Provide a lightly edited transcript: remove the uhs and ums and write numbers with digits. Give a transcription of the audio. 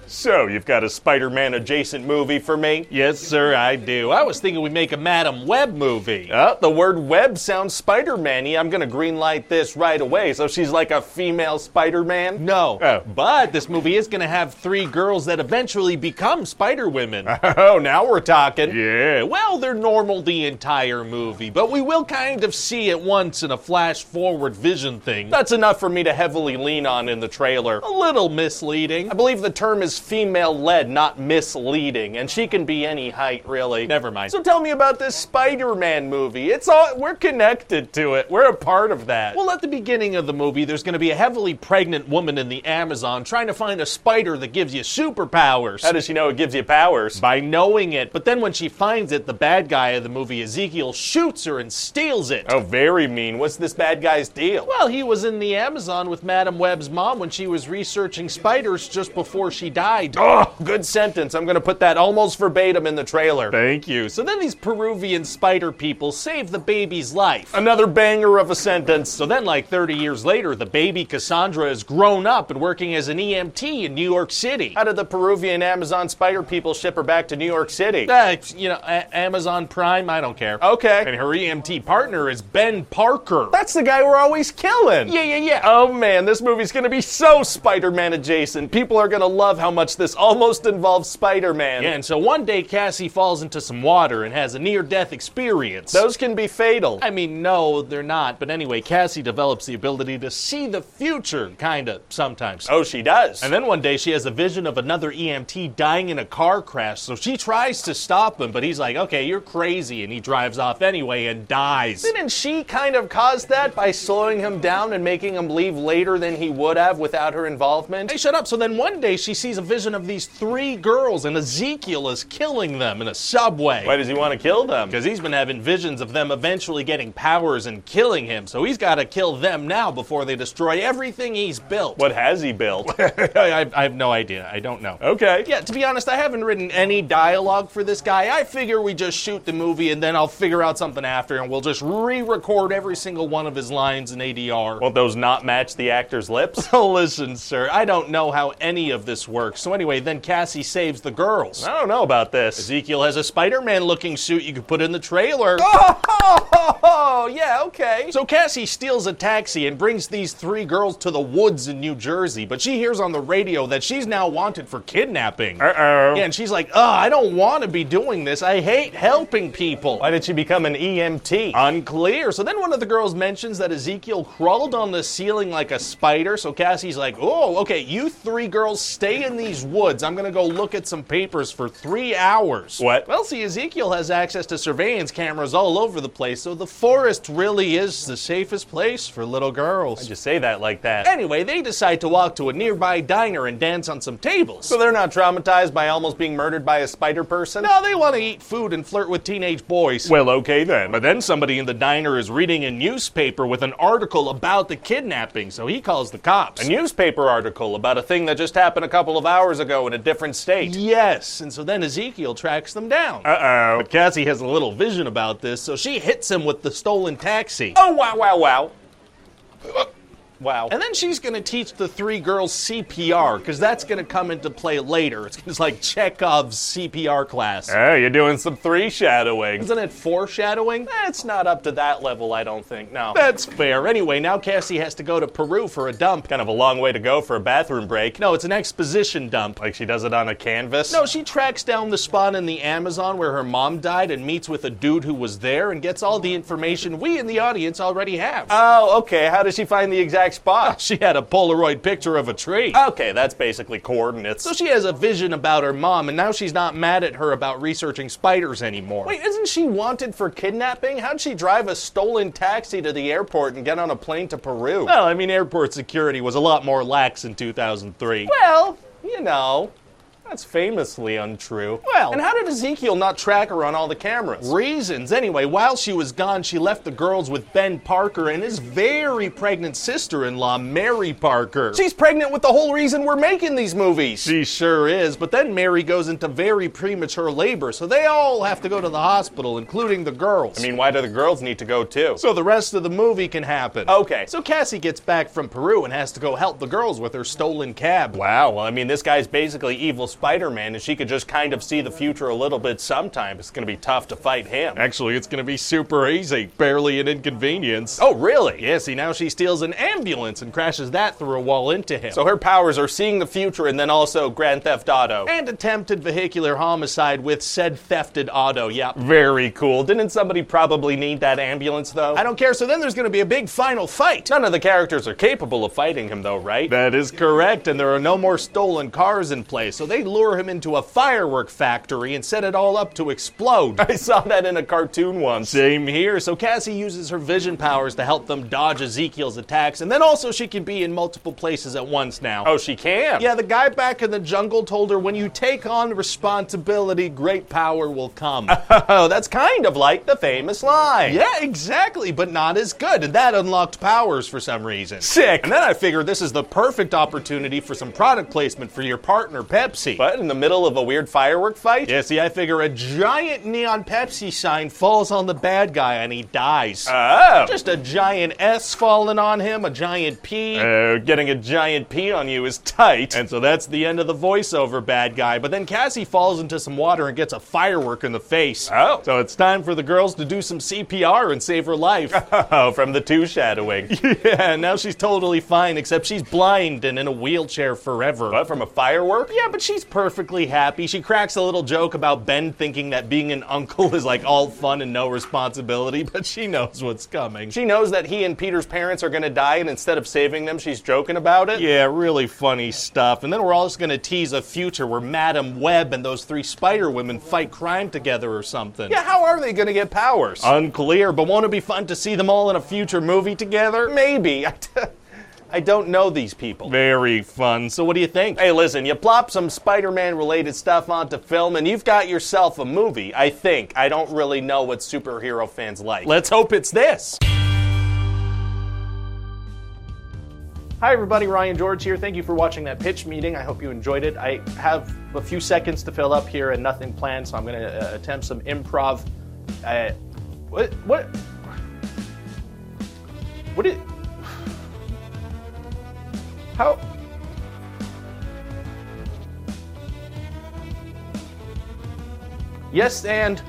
So, you've got a Spider-Man adjacent movie for me? Yes, sir, I do. I was thinking we'd make a Madam Web movie. The word web sounds Spider-Man-y. I'm gonna greenlight this right away. So she's like a female Spider-Man? No. Oh. But this movie is gonna have 3 girls that eventually become Spider-Women. Oh, now we're talking. Yeah, well, they're normal the entire movie, but we will kind of see it once in a flash-forward vision thing. That's enough for me to heavily lean on in the trailer. A little misleading. I believe the term is female-led, not misleading, and she can be any height, really. Never mind. So tell me about this Spider-Man movie. We're connected to it. We're a part of that. Well, at the beginning of the movie, there's going to be a heavily pregnant woman in the Amazon trying to find a spider that gives you superpowers. How does she know it gives you powers? By knowing it. But then when she finds it, the bad guy of the movie, Ezekiel, shoots her and steals it. Oh, very mean. What's this bad guy's deal? Well, he was in the Amazon with Madam Web's mom when she was researching spiders just before she died. Oh, good sentence. I'm going to put that almost verbatim in the trailer. Thank you. So then these Peruvian spider people save the baby's life. Another banger of a sentence. So then, like 30 years later, the baby Cassandra is grown up and working as an EMT in New York City. How did the Peruvian Amazon spider people ship her back to New York City? Amazon Prime, I don't care. Okay. And her EMT partner is Ben Parker. That's the guy we're always killing. Yeah. Oh man, this movie's gonna be so Spider-Man adjacent. People are gonna love how much this almost involves Spider-Man. Yeah, and so one day Cassie falls into some water and has a near-death experience. Those can be fatal. I mean, no, they're not. But anyway, Cassie develops the ability to see the future, kinda, sometimes. Oh, she does. And then one day she has a vision of another EMT dying in a car crash, so she tries to stop him, but he's like, okay, you're crazy, and he drives off anyway and dies. Didn't she kind of cause that by slowing him down and making him leave later than he would have without her involvement? Hey, shut up. So then one day she sees a vision of these 3 girls, and Ezekiel is killing them in a subway. Why does he want to kill them? Because he's been having visions of them eventually getting powers and killing him, so he's got to kill them now before they destroy everything he's built. What has he built? I have no idea. I don't know. Okay. Yeah, to be honest, I haven't written any dialogue for this guy. I figure we just shoot the movie and then I'll figure out something after and we'll just re-record every single one of his lines in ADR. Won't those not match the actor's lips? Oh, listen, sir, I don't know how any of this works. So anyway, then Cassie saves the girls. I don't know about this. Ezekiel has a Spider-Man looking suit you could put in the trailer. Oh, yeah, okay. So Cassie steals a taxi and brings these 3 girls to the woods in New Jersey, but she hears on the radio that she's now wanted for kidnapping. Uh-oh. Yeah, and she's like, I don't want to be doing this. I hate helping people. Why did she become an EMT? Unclear. So then one of the girls mentions that Ezekiel crawled on the ceiling like a spider, so Cassie's like, oh, okay, you 3 girls stay in these woods. I'm gonna go look at some papers for 3 hours. What? Well, see, Ezekiel has access to surveillance cameras all over the place, so the forest really is the safest place for little girls. Why'd you say that like that? Anyway, they decide to walk to a nearby diner and dance on some tables. So they're not traumatized by almost being murdered by a spider person? No, they want to eat food and flirt with teenage boys. Well, okay then. But then somebody in the diner is reading a newspaper with an article about the kidnapping, so he calls the cops. A newspaper article about a thing that just happened a couple of hours ago in a different state. Yes, and so then Ezekiel tracks them down. Uh-oh. But Cassie has a little vision about this, so she hits him with the stolen taxi. Oh, wow. Wow. And then she's going to teach the 3 girls CPR, because that's going to come into play later. It's like Chekhov's CPR class. Oh, you're doing some 3 shadowing. Isn't it foreshadowing? It's not up to that level, I don't think, no. That's fair. Anyway, now Cassie has to go to Peru for a dump. Kind of a long way to go for a bathroom break. No, it's an exposition dump. Like she does it on a canvas? No, she tracks down the spot in the Amazon where her mom died and meets with a dude who was there and gets all the information we in the audience already have. Oh, okay. How does she find the exact spot? She had a Polaroid picture of a tree. Okay, that's basically coordinates. So she has a vision about her mom, and now she's not mad at her about researching spiders anymore. Wait, isn't she wanted for kidnapping? How'd she drive a stolen taxi to the airport and get on a plane to Peru? Well, I mean, airport security was a lot more lax in 2003. Well, you know. That's famously untrue. Well- and how did Ezekiel not track her on all the cameras? Reasons. Anyway, while she was gone, she left the girls with Ben Parker and his very pregnant sister-in-law, Mary Parker. She's pregnant with the whole reason we're making these movies. She sure is, but then Mary goes into very premature labor, so they all have to go to the hospital, including the girls. I mean, why do the girls need to go too? So the rest of the movie can happen. Okay. So Cassie gets back from Peru and has to go help the girls with her stolen cab. Wow, well, I mean, this guy's basically evil Spider-Man, and she could just kind of see the future a little bit sometime. It's gonna be tough to fight him. Actually, it's gonna be super easy. Barely an inconvenience. Oh, really? Yeah, see, now she steals an ambulance and crashes that through a wall into him. So her powers are seeing the future and then also Grand Theft Auto. And attempted vehicular homicide with said thefted auto, yep. Very cool. Didn't somebody probably need that ambulance, though? I don't care, so then there's gonna be a big final fight. None of the characters are capable of fighting him, though, right? That is correct, and there are no more stolen cars in play, so they lure him into a firework factory and set it all up to explode. I saw that in a cartoon once. Same here, so Cassie uses her vision powers to help them dodge Ezekiel's attacks, and then also she can be in multiple places at once now. Oh, she can? Yeah, the guy back in the jungle told her when you take on responsibility, great power will come. Oh, that's kind of like the famous line. Yeah, exactly, but not as good, and that unlocked powers for some reason. Sick. And then I figured this is the perfect opportunity for some product placement for your partner, Pepsi. But in the middle of a weird firework fight? Yeah, see, I figure a giant neon Pepsi sign falls on the bad guy and he dies. Oh. Just a giant S falling on him, a giant P. Getting a giant P on you is tight. And so that's the end of the voiceover bad guy. But then Cassie falls into some water and gets a firework in the face. Oh. So it's time for the girls to do some CPR and save her life. Oh, from the two shadowing. Yeah, now she's totally fine, except she's blind and in a wheelchair forever. What, from a firework? Yeah, but she's perfectly happy. She cracks a little joke about Ben thinking that being an uncle is like all fun and no responsibility, but she knows what's coming. She knows that he and Peter's parents are gonna die, and instead of saving them, she's joking about it? Yeah, really funny stuff. And then we're also gonna tease a future where Madam Web and those three Spider Women fight crime together or something. Yeah, how are they gonna get powers? Unclear, but won't it be fun to see them all in a future movie together? Maybe. I don't know these people. Very fun. So what do you think? Hey, listen, you plop some Spider-Man related stuff onto film and you've got yourself a movie, I think. I don't really know what superhero fans like. Let's hope it's this. Hi everybody, Ryan George here. Thank you for watching that pitch meeting. I hope you enjoyed it. I have a few seconds to fill up here and nothing planned, so I'm going to attempt some improv. What did... How... Yes, and